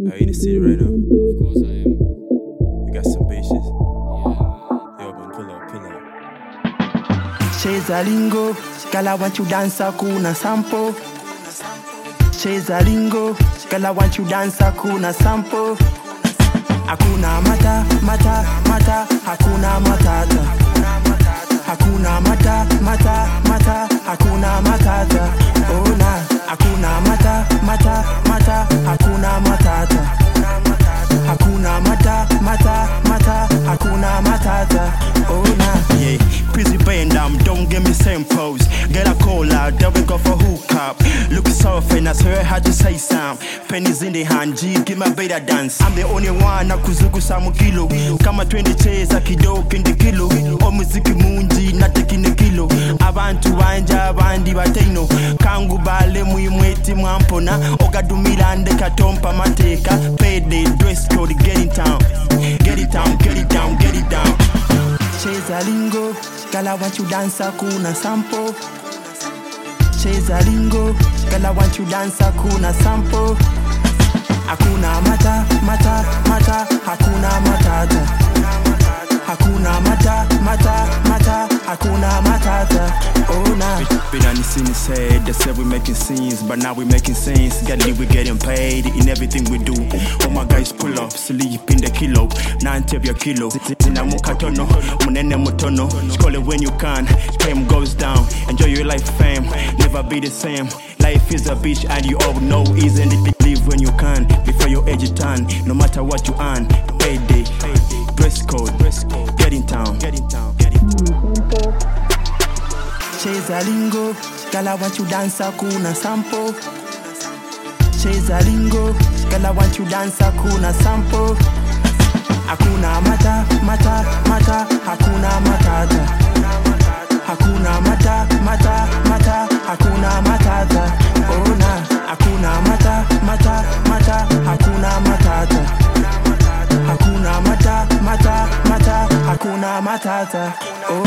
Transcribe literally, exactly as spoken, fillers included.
Are you in the city right now? Of course I am. You got some bitches. Yeah. Yo, man, pull up, pull up. Cheza lingo, girl I want you dance kuna sample. Cheza lingo, girl I want you dance kuna sample. Hakuna mata, mata, mata, hakuna matata. Hakuna mata, mata, mata, hakuna matata. Oh na, hakuna mata, mata, mata, hakuna matata. Hakuna mata, mata, mata, hakuna matata. Oh na, yeah. Busy bend down, don't give me same pose. Girl I call out, then we go for hook up. Look soft and I swear how to say some. Pennies in the hand, G, give my better dance. I'm the only one na kuzugu samu kilo. Kama twenty cheza kidogo in the kilo. O muziki munji na tekine kilo. Abantu wanja abandi bateno. Kangu bale muimweti mwampona. Ogadumila ande katompa mateka. Payday, dress code, get in town. Get it down, get it down, get it down. Cheza lingo, girl I want you dance kuna sample. Cheza lingo, girl I want you dance kuna sample. Hakuna mata, mata, mata, hakuna matata. Hakuna mata, mata, mata, hakuna matata. Oh na. Been on the scene said, they said we making scenes, but now we making sense. Got it, we getting paid in everything we do. All my guys pull up, sleep in the kilo. Nine tip your kilo. Zina mukatono, munene mutono. Call it when you can, fame goes down. Enjoy your life, fam, never be the same. Life is a bitch and you all know isn't it? Live when you can, before your age turn. No matter what you earn, payday, dress code, get in town, get in town, get in town. Cheza lingo, girl I want you dance kuna sample. Cheza lingo, girl I want you dance kuna sample. Hakuna mata, mata, mata, hakuna matata. Hakuna mata, mata, mata, hakuna matata. Oh na, hakuna mata, mata, mata, hakuna matata. Hakuna mata, mata, mata, hakuna matata. Oh